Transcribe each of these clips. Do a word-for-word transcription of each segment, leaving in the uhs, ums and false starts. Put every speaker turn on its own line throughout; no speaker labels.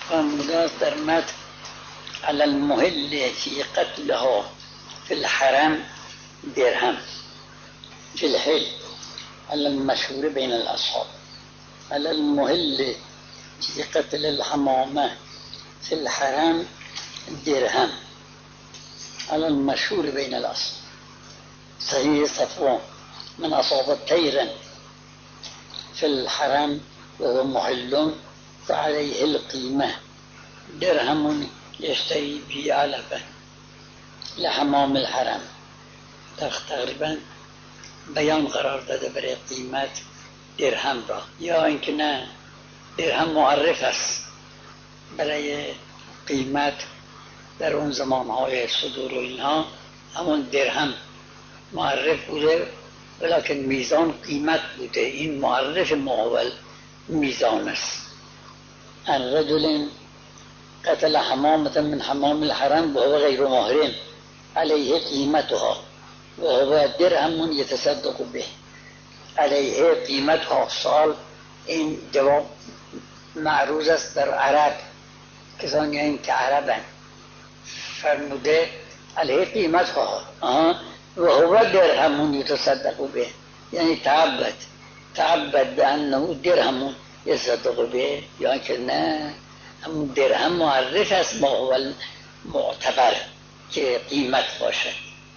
فرموده در متن علی المحل فی قتلها فی الحرم درهم فی الحل على المشهور بين الأصحاب على المهل في قتل الحمامة في الحرم درهم على المشهور بين الأصحاب. صحيح صفوان من أصاب طيرا في الحرم وهو محل فعليه القيمة درهم يشتري به علفا لحمام الحرم. تقریبا بیان قرار داده برای قیمت درهم را، یا اینکه نه درهم معرف است برای قیمت در اون زمانهای صدور و اینها همون درهم معرف بوده ولیکن میزان قیمت بوده. این معرف معول میزان است. الرجل قتل حمامة من حمام الحرم وهو غير محرم عليه قيمتها وهو درهم يتصدق به. علیه قیمتها سال این جواب معروض است در عرب، کسانی این که عربن. فرموده علیه قیمتها و هو درهم یتصدق به، یعنی تعبد تعبد بانه درهم یتصدق به، یا که نه همون درهم معرف است ما هو معتبر که قیمت باشه.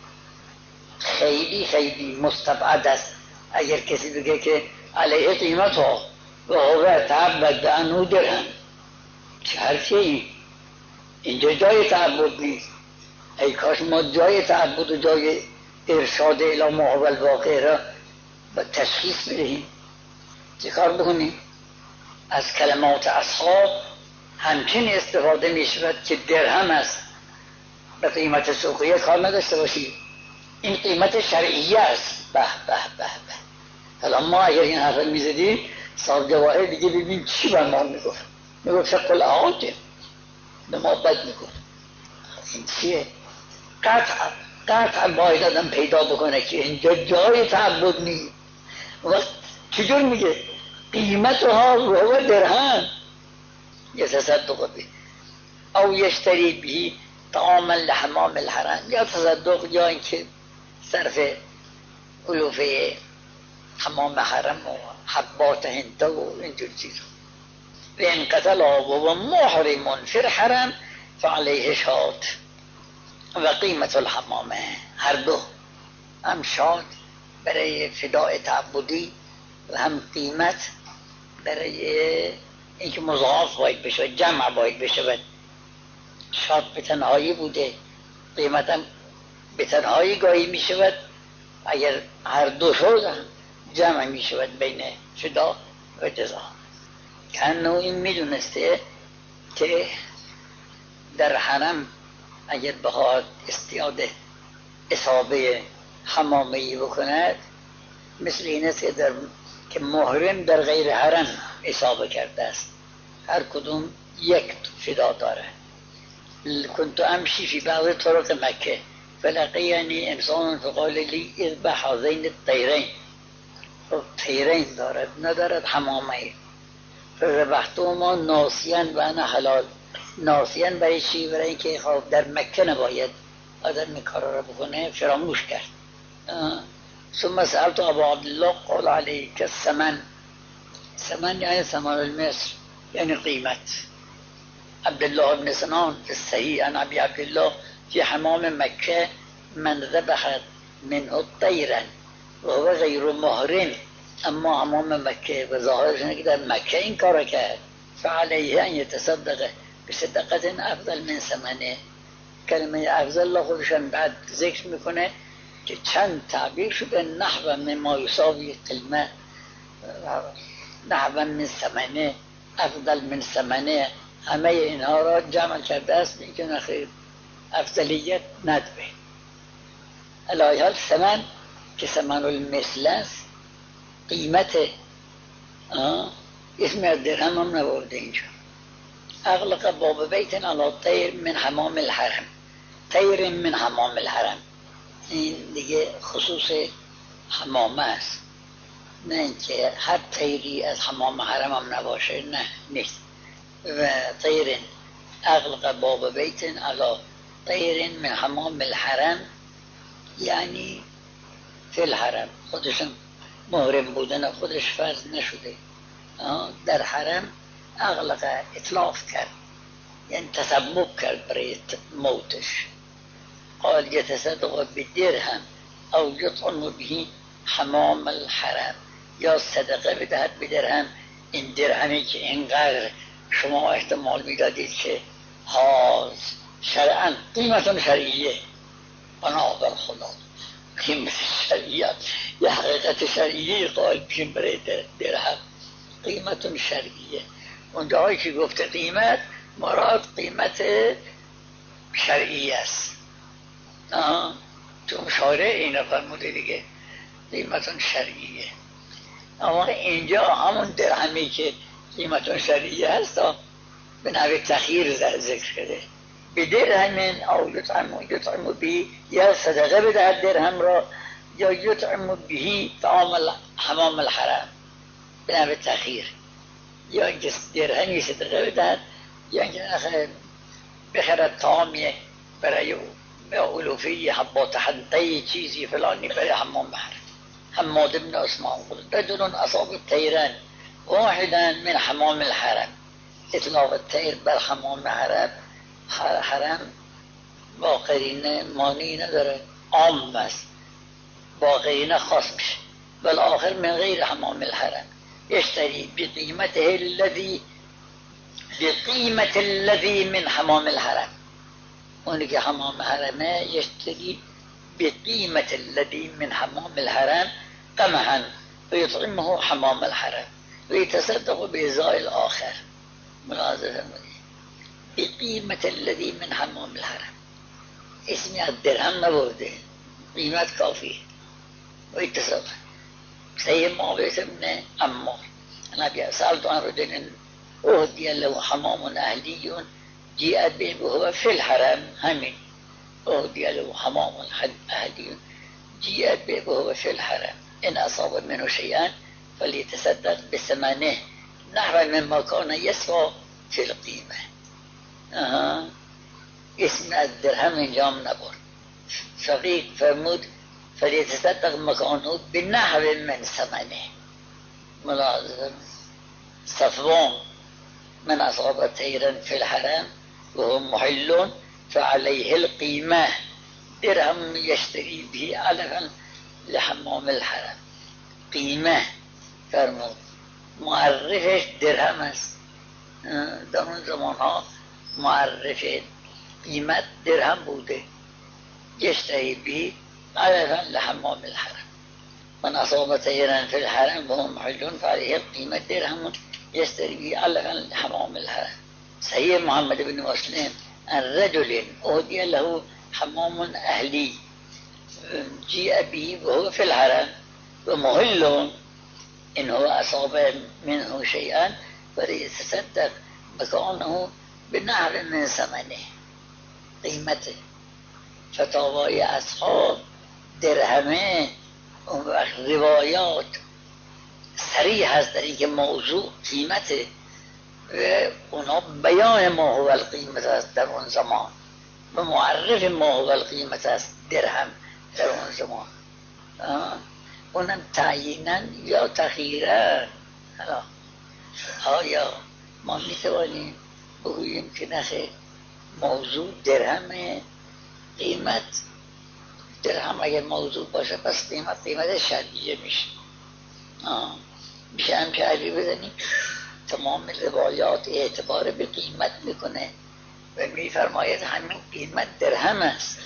خیلی خیلی مستبعد است اگر کسی بگه که علیه قیمت ها و هو تعبد بانه درهم. چه حرفیه این؟ اینجا جای تعبد نیست. ای کاش ما جای تعبد و جای ارشاد الی ما هو الواقع را به تشخیص بدهیم. چه کار بکنیم؟ از کلمات اصحاب همچین استفاده می شود که درهم است به قیمت سوقیه کار نداشته باشید. این قیمت شرعیه است. به به به به. حالا ما اگر این حرف میزدیم صاحب جواهر دیگه ببین چی بر ما میگفت. میگفت شکل آقاته به ما بد میگفت. این چیه؟ قطع قطع باید آدم پیدا بکنه که اینجا جای تعبد نیست. وقت چجور میگه؟ قیمتها و درهم یتصدق به او یشتری به طعاما لحمام الحرم، یا تصدق یا اینکه صرف علوفه حمام حرم و حبات هنده و اینجور چیزا. و این قتل و محرم فی الحرم فعلیه شات و قیمت الحمامه. هر دو، هم شات برای فداء تعبدی و هم قیمت برای اینکه مضاعف باید بشه، جمع باید بشه. شات به تنهایی بوده، قیمت هم به تنهایی گاهی می شود. اگر هر دو شد جمع می شود بین فدا و جزا. کنو این می دونسته که در حرم اگر بخواد استیاده اصابه حمامی بکند مثل این است که در که محرم در غیر حرم اصابه کرده است، هر کدوم یک فدا داره. كنت امشي في بعض طرق مكة فلقيني انسان فقال لي اذبح هذين الطيرين. طيرين دارد ندارد حمامه. فذبحتهما ناسيا و انا حلال. ناسيا برای چی؟ برای اینکه خب در مکه نباید آدم این کارا را بکنه، فراموش کرد. ثم سألت ابو عبدالله قال عليك الثمن. ثمن یعنی ثمن المصر، یعنی قیمت. عبدالله بن سنان في الصحيح عن ابي عبدالله في حمام مكة من ذبح منه طيرا وهو غير محرم. اما حمام مکه و ظاهرش اینه که در مکه این کار کرد فعليه ان يتصدق بصدقه افضل من ثمنه. کلمه افضل الله خودشان بعد ذکر میکنه که چند تعبیر شده، نحو مما یساوی قیمه، نحو من ثمنه، افضل من ثمنه، همه اینها را جمع کرده است میکنه خیر افضلیت ندبه. علایه حال ثمن که ثمن المثل است، قیمت اسم درهم هم نبورده اینجا. اغلق باب بیت علی طیر من حمام الحرم. طیر من حمام الحرم، این دیگه خصوص حمامه است، نه اینکه هر طیری از حمام حرم هم نباشه، نه نیست. طير أغلق باب بيت على طير من حمام الحرم، یعنی فی الحرم، خودشون محرم بودن خودش فرض نشده، در حرم اغلق اطلاف کرد، یعنی تسبب کرد برای موتش. قال یتصدق بدرهم او یطعم به حمام الحرم، یا صدقه بدهد بدرهم، این درهمی که اینقدر شما احتمال میدادید که ها شرعاً قیمتون شرعیه، بنابر خدا قیمت شرعیت یا حقیقت شرعیه قائل بشیم برای درهم، قیمتون شرعیه. اونجاهایی که گفته قیمت، مراد قیمت شرعی است. آه. تو مشاهره اینا فرموده دیگه، قیمتون شرعیه. اما اینجا همون درهمی که قیمتون شرعیه هست به نوع تخییر ذکر شده، به درهمین او یطعم یطعم بی، یا صدقه بدهد درهم را، یا یطعم بهی طعام حمام الحرم، به نوع تخییر، یا اینکه درهمی صدقه بدهد، یا اینکه بخرد طعامی برای علوفی حبات حنطه چیزی فلانی برای حمام الحرم. حماد بن عثمان قلت رجل اصاب الطيران واحدا من حمام الحرم، اطلاق الطیر بر حمام حرم حرم با قرینه مانی نداره، عام است، با قرینه خاص میشه. والآخر من غیر حمام الحرم يشتري بقيمته الذي بقيمة الذي من حمام الحرم، اونی که حمام حرمه يشتري بقيمة الذي من حمام الحرم قمحا ويطعمه حمام الحرم ويتصدق بإزاء الآخر. ملاحظه بقيمة الذي من حمام الحرم، اسمی از درهم نبرده، قیمت کافی. ويتصدق سيد معاوية بن عمار النبي سألت عن رجل أهدي له حمام أهلي جاءت به وهو في الحرم، همين أهدي له حمام أهلي جاءت به وهو في الحرم، إن أصاب منه شيئا فليتصدق بثمنه نحو مما كان يسوى في القيمة. آها. اسم الدرهم انجام نبر. شقيق فرمود فليتصدق مكانه بنحو من ثمنه. ملاحظة صفوان من أصاب طيرا في الحرم وهو محل فعليه القيمة، درهم يشتري به علفا لحمام الحرم. قیمه فرمود، معرفش درهم است. در اون زمان ها معرف قیمت درهم بوده. يشتري به علفا لحمام الحرم. من أصاب طيرا في الحرم وهو محل فعليه القيمة درهم يشتري به علفا لحمام الحرم. صحيح محمد بن مسلم عن رجل أهدي له حمام أهلي جاء به وهو في الحرم ومهل إن هو أصاب منه شيئا فليتصدق مكانه بنحو من ثمنه، قيمته. فتاوای اصحاب درهمه اون وقت روایات صریح هست در اینکه موضوع قیمته و اونا بیان ما هو القیمت است در اون زمان و معرف ما هو القیمت است درهم در اون زمان. اونم تعیینا یا تخییرا. آیا ما میتوانیم بگوییم که نخیر موضوع درهمه؟ قیمت درهم اگر موضوع باشه پس قیمت قیمت شرعیه میشه. میشه هم که علی بزنیم تمام روایات اعتبار به قیمت میکنه و میفرماید همین قیمت درهم است.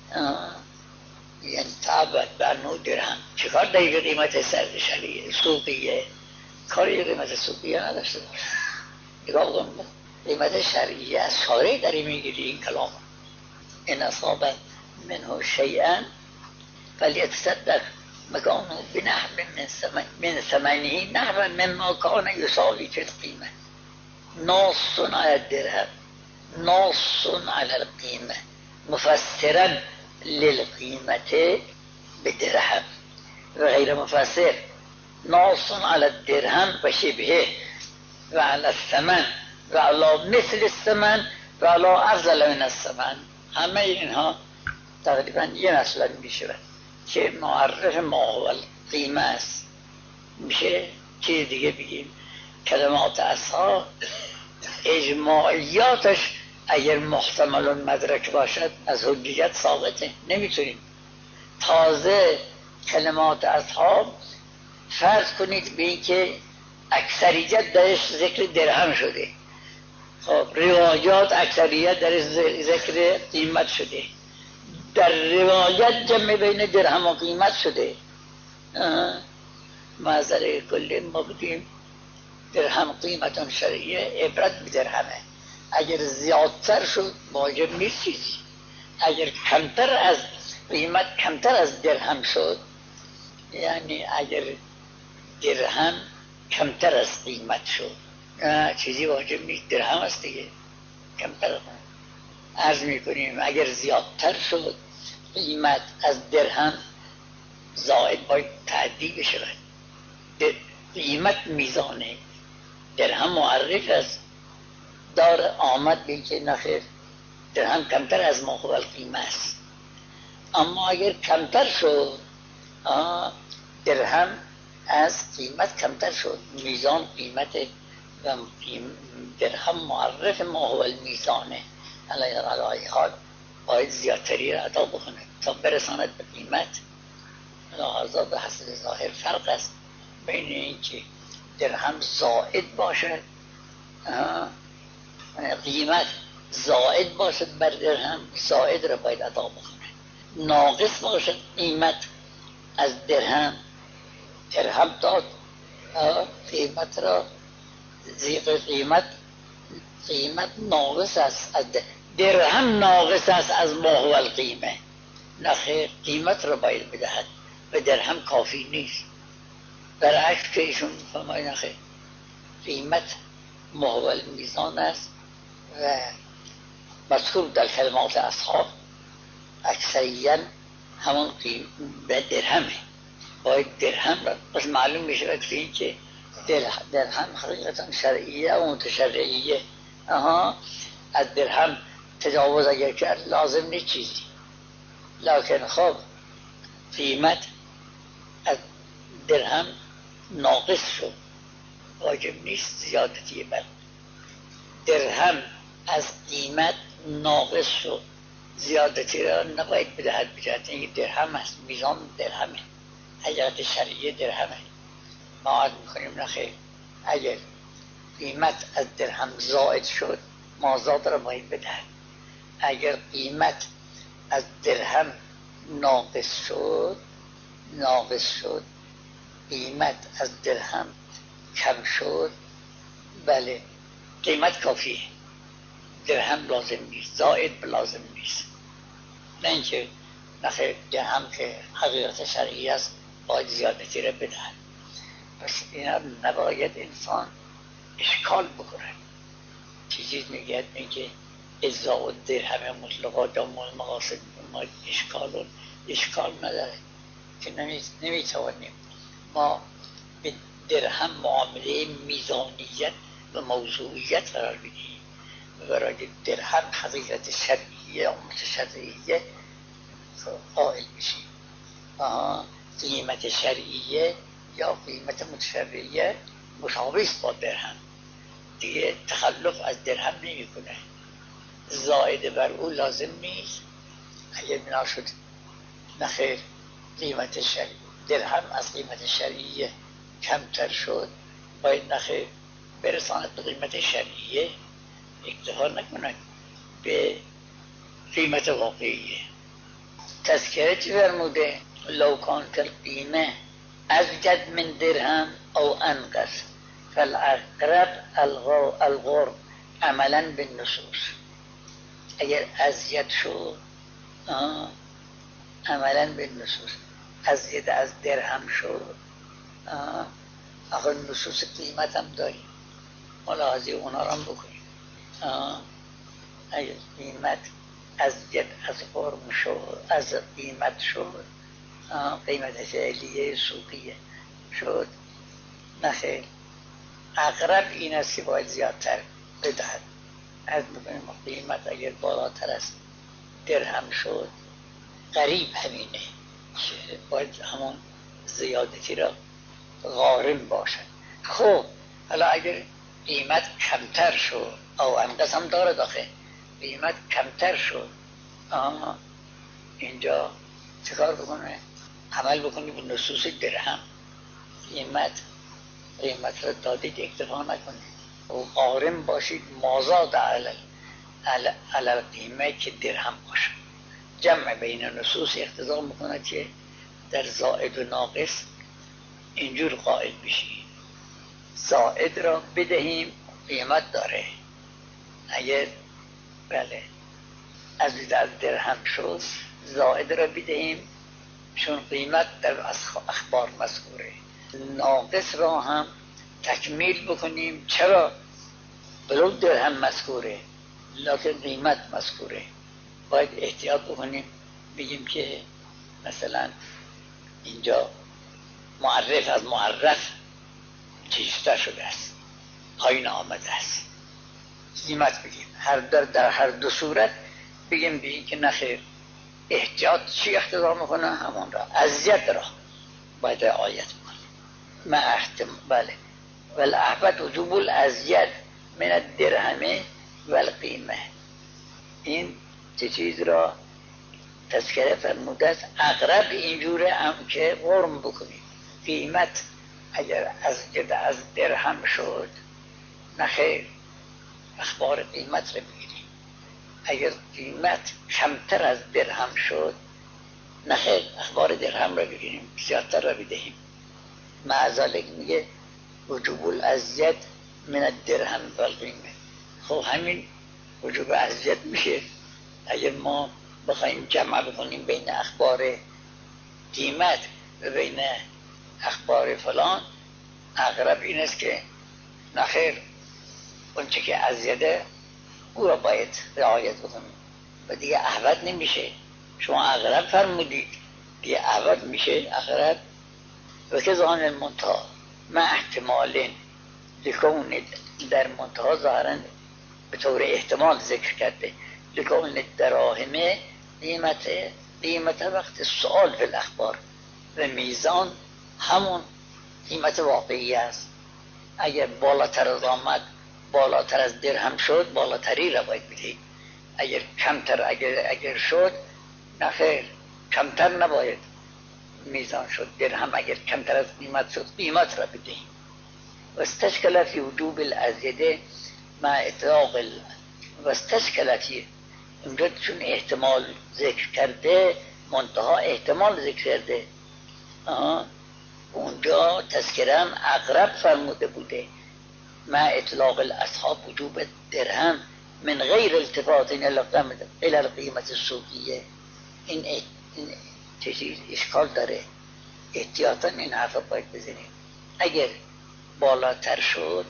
یعنی تعبت بر نوع درهم چه کار داری به قیمت سرد شرعیه سوقیه؟ کاری قیمت سوقیه نداشته باشه. نگاه کن قیمت شرعیه از شارع داری میگیری این کلام. إن أصاب منه شيئا فليتصدق مكانه بنحو من ثمنه نحو مما كان يساوي في القيمة. نص على الدرهم، نص على القيمة، مفسرا للقيمة بالدرهم وغير مفسر. نص على الدرهم وشبهه وعلى الثمن و علا مثل الثمن و علا افضل من الثمن. همه اینها تقریبا یه مسئله میشه که معرف ما هو القیمه است. میشه چیز دیگه بگیم کلمات اصحاب اجماعیاتش اگر محتمل المدرک باشد از حجیت ثابته، نمیتونیم. تازه کلمات اصحاب فرض کنید به این که اکثریت درش ذکر درهم شده، خب روایات اکثریت درش ذکر قیمت شده، در روایت جمع بین درهم و قیمت شده. معذره کلی ما بگیم درهم قیمتون شرعیه، عبرت به درهمه. اگر زیادتر شد واجب نیست چیزی، اگر کمتر از قیمت کمتر از درهم شد، یعنی اگر درهم کمتر از قیمت شد چیزی واجب نیست، درهم است دیگه، کمتر از عرض میکنیم. اگر زیادتر شد قیمت از درهم زائد باید تعدی بشه. قیمت میزانه، درهم معرف است، دار آمد به که نخیر درهم کمتر از ما هو القیمه است. اما اگر کمتر شد درهم از قیمت کمتر شد، میزان قیمت و درهم معرف ما هو المیزانه، علی حال باید زیادتری را ادا بکنه تا برساند به قیمت. لحاظا به حسب ظاهر فرق است بین این که درهم زائد باشد، قیمت زائد باشد بر درهم، زائد را باید ادا بکنه. ناقص باشد قیمت از درهم، درهم داد قیمت را زیق قیمت، قیمت ناقص است از درهم، ناقص است از ما هو القیمه. نخیر قیمت را باید بدهد، به درهم کافی نیست. برعکس که ایشون فرماید نخیر قیمت ما هو المیزان است و مذکور در کلمات اصحاب اکثریاً همون قیمت به درهمه، باید درهم را بس معلوم میشه که این که درهم حقیقتا شرعیه و متشرعیه. اها از درهم تجاوز اگر کرد لازم نیست چیزی، لکن خب قیمت از درهم ناقص شد واجب نیست زیادتی بر درهم، از قیمت ناقص شد زیادتی را نباید بدهد، بجهت این درهم است، میزان درهمه، حقیقت شرعیه درهمه. ما عرض میکنیم نخیر اگر قیمت از درهم زائد شد مازاد را باید بدهد، اگر قیمت از درهم ناقص شد ناقص شد قیمت از درهم کم شد، بله قیمت کافیه، درهم لازم نیست، زائد لازم نیست. نه اینکه نخیر درهم که حقیقت شرعی است باید زیادتی را بدهد. پس اینا نباید انسان اشکال بکنه. چیزی میگه اینکه اجزاء و درهم مطلقات و مقاصد ما اشکال اشکال نداره که نمیتوانیم ما به درهم معامله میزانیت و موضوعیت قرار بدیم و برای درهم حقیقت شرعیه و متشرعیه قائل بشیم. قیمت شرعیه یا قیمت متشرعیه مشابه است با درهم، دیگه تخلف از درهم نمی کنه، زائد بر او لازم نیست. اگر بنا شد نخیر قیمت شرعی درهم از قیمت شرعیه کمتر شد باید نخیر برساند به قیمت شرعیه، اکتفا نکنند به قیمت واقعیه. تذکره چی فرموده؟ لو کان القیمه ازجد من درهم او انقص فالاقرب الغرب عملا بالنصوص. اگر ازید شد عملا بالنصوص، ازید از درهم شد، آخه نصوص قیمت هم داریم، ملاحظه اونا رو هم بکنیم. اگر قیمت ازید از غرب شد، از قیمت شد، قیمت فعلیه سوقیه شد، نخیر اقرب این است که باید زیادتر بدهد. از میکنیم قیمت اگر بالاتر از درهم شد قریب همینه که باید همون زیادتی را غارم باشد. خب حالا اگر قیمت کمتر شد او هم قسم داره داخل قیمت کمتر شد آه اینجا چه کار بکنه؟ عمل بکنی به نصوص درهم. قیمت قیمت را دادید اکتفا نکنید و غارم باشید مازاد علل علل قیمه که درهم باشد. جمع بین نصوص اقتضا میکنه که در زائد و ناقص اینجور قائل بشید زائد را بدهیم قیمت داره. اگر بله از از درهم شد زائد را بدهیم چون قیمت در اخبار مذکوره. ناقص را هم تکمیل بکنیم چرا بلو درهم مذکوره لکن قیمت مذکوره. باید احتیاط بکنیم بگیم که مثلا اینجا معرف از معرف چیزتر شده است پایین آمده است قیمت بگیم. هر در, در هر دو صورت بگیم بگیم که نخیر احتیاط چی اقتضا میکنه همون را اذیت را باید رعایت بکنیم. ما احتمال بله والاحبت وجوب الاذیت من الدرهم والقیمه. این چه چیز را تذکره فرموده است اقرب اینجوره هم که غرم بکنید. قیمت اگر از جد از درهم شد نخیر اخبار قیمت را بگیریم. اگر قیمت کمتر از درهم شد نخیر اخبار درهم را بگیریم زیادتر را بدهیم. معذالک میگه وجوب الاذیت من الدرهم والقیمه. خب همین وجوب اذیت میشه اگر ما بخوایم جمع بکنیم بین اخبار قیمت و بین اخبار فلان اقرب این است که نخیر اونچه که اذیته او را باید رعایت بکنیم و دیگه احوت نمیشه. شما اقرب فرمودید دیگه احوت میشه اقرب و که ظاهر المنتها ما احتمال لکون در منتها ظاهرا به طور احتمال ذکر کرده لکون دراهمه قیمت قیمت وقت سؤال فی الاخبار و میزان همون قیمت واقعی است. اگر بالاتر از آمد بالاتر از درهم شد بالاتری را باید بدهید. اگر کمتر اگر اگر شد نخیر کمتر نباید میزان شد. درهم اگر کمتر از قیمت شد قیمت را بدهید. و استشکل فی وجوب الازیده مع اطلاق ال... و استشکلتی اونجا چون احتمال ذکر کرده منتها احتمال ذکر کرده آه. اونجا تذکرم اقرب فرموده بوده مع اطلاق الاصحاب وجوب درهم من غیر التفات الى القیمت السوقیه. این, این چیز اشکال داره احتیاطا این حرف باید بزنیم. اگر بالاتر شد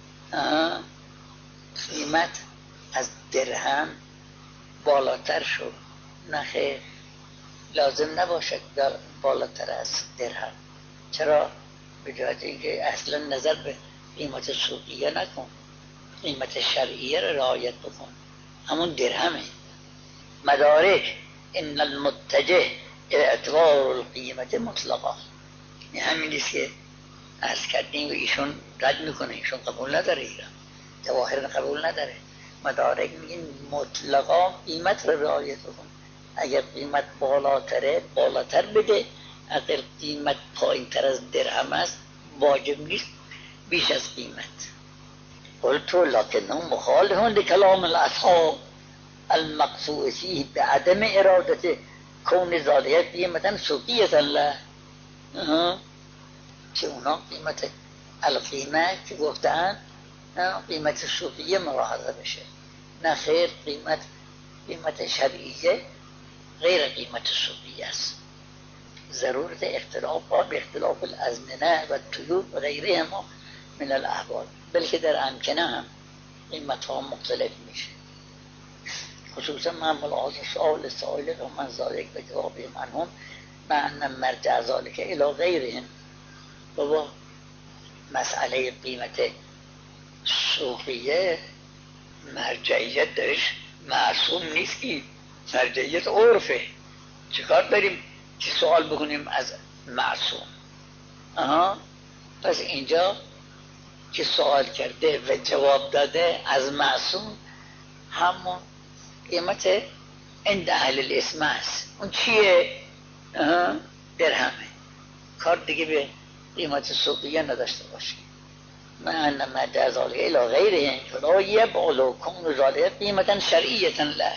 قیمت از درهم بالاتر شد نخیر لازم نباشد در بالاتر از درهم. چرا؟ به جهت اینکه اصلا نظر به قیمت سوقیه نکن قیمت شرعیه را رعایت بکن همون درهمه. مدارک ان المتجه اعتبار القیمت مطلقا این همین نیست که عرض کردیم و ایشون رد میکنه ایشون قبول نداره ایران جواهر قبول نداره. مدارک میگین مطلقا قیمت را رعایت بکن. اگر قیمت بالاتره بالاتر بده اگر قیمت پایین تر از درهم است واجب نیست بیش از قیمت. قلت لکنهم مخالفون لکلام الاصحاب المقصود فیه بعدم اراده کون ذالک قیمتا سوقیه له که اونا قیمت القیمه که گفتن قیمت سوقیه ملاحظه بشه نه خیر قیمت قیمت شرعیه غیر قیمت سوقیه است. ضرورت اختلاف به اختلاف الازمنه و طیور و غیرهما من الاحوال بلکه در امکنه هم قیمت ها مختلف میشه. خصوصا من ملاحظه سؤال سائل و من ذالک به جواب منهم معنی مرجع ذالک الى غیرهم و با مسئله قیمت سوقیه مرجعیت درش معصوم نیست که، مرجعیت عرفه. چیکار داریم که سوال بکنیم از معصوم؟ آها، پس اینجا که سوال کرده و جواب داده از معصوم، همون قیمت عند اهل الاسم است. اون چیه؟ درهمه. کار دیگه به قیمت سوقیه نداشته باشه. من مد ذالک الی غیره فلا یبعلو کون ذالک قیمتا شرعیتا له.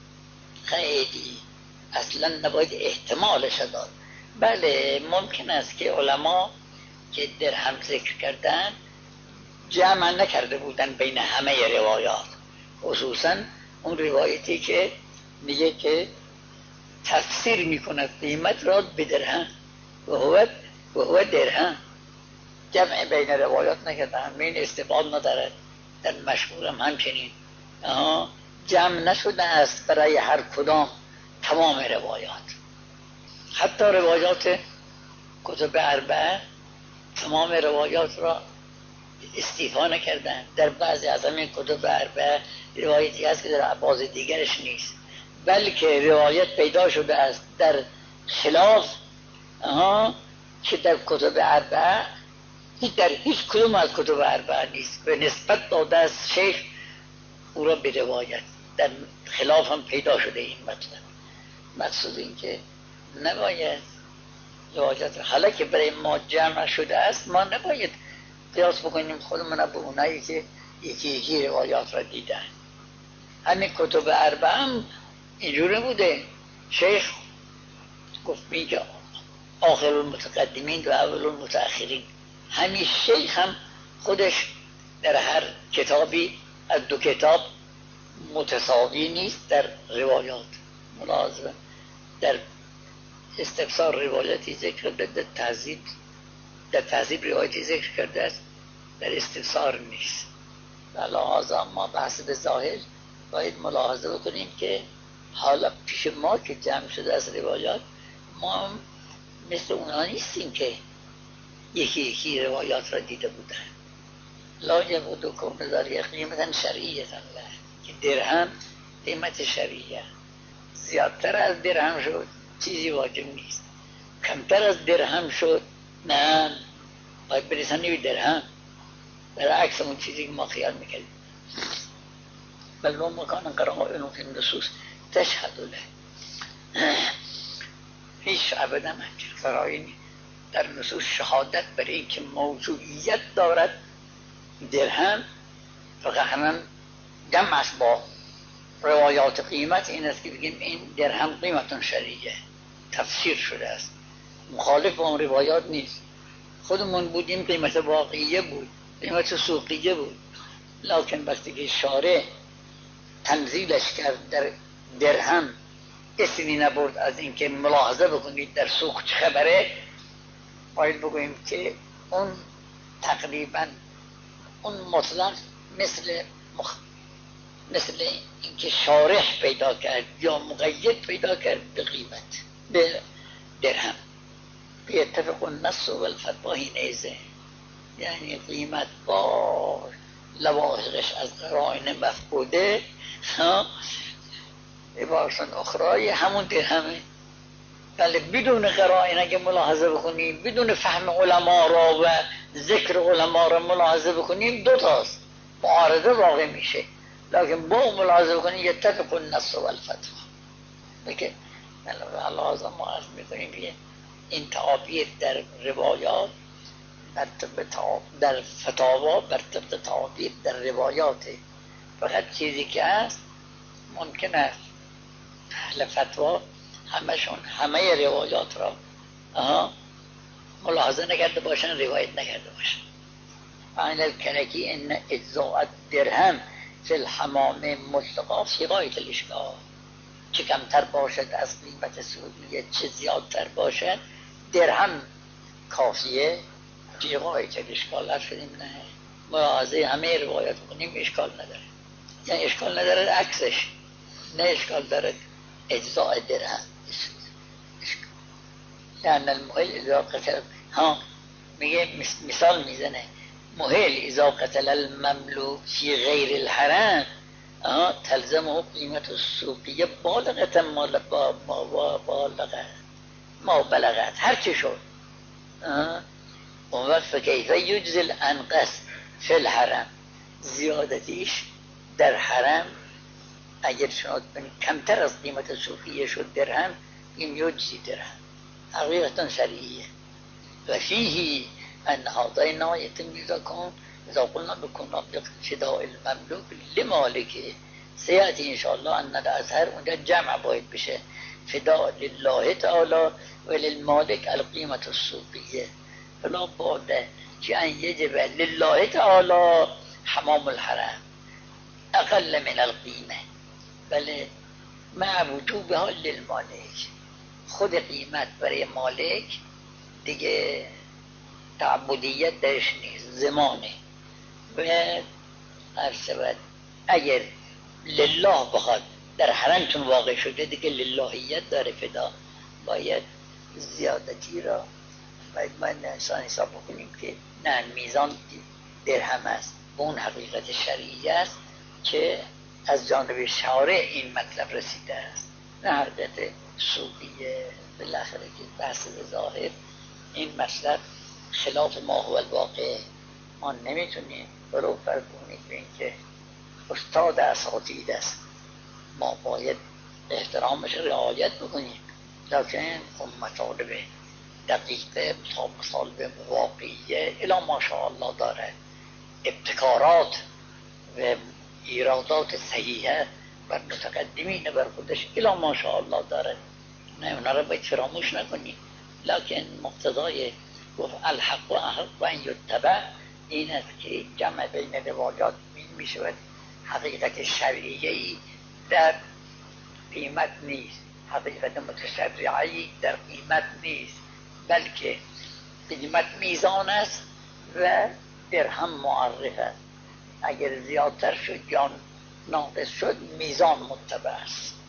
خیلی اصلا نباید احتمالش داد. بله ممکن است که علما که درهم ذکر کردن جمع نکرده بودن بین همه روایات، خصوصا اون روایتی که میگه که تفسیر میکند قیمت را به درهم و هو و هو درهم. جمع بین روایات نکردن، این استفاده ندارد. در مشهور هم همچنین جمع نشده است برای هر کدام تمام روایات. حتی روایات کتب اربعه تمام روایات را استیفا نکردن. در بعضی از همین کتب اربعه روایتی هست که در ابواب دیگرش نیست، بلکه روایت پیدا شده است در خلاف آها که در کتب اربعه در هیچ کدوم از کتب اربعه نیست، به نسبت داده است شیخ او را به روایت، در خلاف هم پیدا شده این مطلب. مقصود این که نباید روایت حالا که برای ما جمع شده است، ما نباید قیاس بکنیم خودمون به اونایی که یکی یکی روایات را دیدن. همین کتب اربعه هم اینجوری بوده. شیخ گفت میگه آخر المتقدمین و اول المتأخرین. همین شیخ هم خودش در هر کتابی از دو کتاب متساوی نیست در روایات. ملاحظه در استفسار روایتی ذکر کرده، در تهذیب در تهذیب روایتی ذکر کرده است، در استفسار نیست. لحاظا ما بحث به ظاهر باید ملاحظه بکنیم که حالا پیش ما که جمع شده از روایات، ما هم مثل اونها نیستیم که یکی یکی روایات را دیده بودن. لا یبعلو کون ذالک قیمتا شرعیتا له، که درهم قیمت شرعیه. زیادتر از درهم شد چیزی واجب نیست، کمتر از درهم شد نه باید برسنی به درهم، برعکس اون چیزی که ما خیال میکردیم. بل و مکان قرائن فی النصوص تشهد له. هیچ ابدا همچنین قرائنی در نصوص شهادت برای اینکه موضوعیت دارد درهم، فقط همون جمع است با روایات قیمت این است که بگیم این درهم قیمتون شرعیه، تفسیر شده است، مخالف با اون روایات نیست. خودمون بودیم قیمت واقعیه بود، قیمت سوقیه بود، لکن وقتی که شارع تنزیلش کرد در درهم، اسمی نبرد از اینکه ملاحظه بکنید در سوق چه خبره، باید بگوییم که اون تقریبا اون مطلق مثل مخ... مثل اینکه شارح پیدا کرد یا مقید پیدا کرد به قیمت به درهم. بی‌اتفاق النص و الفتوا حینئذ، یعنی قیمت با لواحقش از قرائن مفقوده عبارت اخرای همون درهمه. بله بدون قرائن اگه ملاحظه بکنیم، بدون فهم علما را و ذکر علما را ملاحظه بکنیم، دو تاست، معارضه واقع میشه. لکن با ملاحظه بکنیم یتفق النص و الفتوا. بگه لازم ما عرض میکنیم که این تعابیر در روایات بر طبق در فتاوا بر طبق تعابیر در روایاته. فقط چیزی که هست ممکن است اهل فتوا همشون همه روایات را آها ملاحظه نکرده باشن، روایت نکرده باشن. عین الکنکی ان اجزاء درهم فی الحمام مطلقا فی غایت الاشکال. چه کمتر باشد از قیمت سعودیه چه زیادتر باشد، درهم کافیه فی غایت الاشکال. هر شدیم نه ملاحظه همه روایات کنیم اشکال نداره، یعنی اشکال نداره عکسش، نه اشکال داره اجزاء درهم. لأن المهل اذا قتل ها میگه مثال میزنه، مهل اذا قتل المملوک فی غیر الحرم تلزم قیمت سوقیه بالغت مال با ما بالغت ما بلغت هر چی شد. اون وقت فکیفه یجزل انقص فی الحرم، زیادتیش در حرم اگر شد کمتر از قیمت سوقیه شد درهم، این یجزی درهم حقیقتا شرعیه. و فیه ان هذین یتمیزکن اذا قلنا بکن فداء المملوک لمالکه سیاتی انشاءالله ان الازهر اونجا جمع باید بشه فداء لله تعالی و للمالک القیمت السوقیه فلا باده که ان یجب لله تعالی حمام الحرم اقل من القیمه، بله مع وجوبها للمالک. خود قیمت برای مالک دیگه تعبدیت درش نیست، زمانه. و هر شود اگر لله بخواد در حرمتون واقع شده دیگه للهیت داره فدا، باید زیادتی را باید ما انسان حساب بکنیم که نه میزان درهم است، اون حقیقت شرعی است که از جانب شارع این مطلب رسیده است، نه حقیقت سوقیه. بالاخره که بحث به ظاهر این مطلب خلاف ما هو الواقع، ما نمیتونیم برو فرق کنیم به این که استاد اساتید است، ما باید احترامش رعایت بکنیم، لکن اون مطالب دقیقه مطالب واقعیه الا ماشاءالله داره، ابتکارات و ایرادات صحیحه بر متقدمین بر خودش الا ماشاءالله داره، نه اونا رو باید فراموش نکنیم. لکن مقتضای گفت الحق و احق و ان یتبع این است که جمع بین روایات می شود حقیقت شرعیه‌ای در قیمت نیست، حقیقت متشرعی در قیمت نیست، بلکه قیمت میزان است و درهم معرف است. اگر زیادتر شد یا ناقص شد میزان متبع است.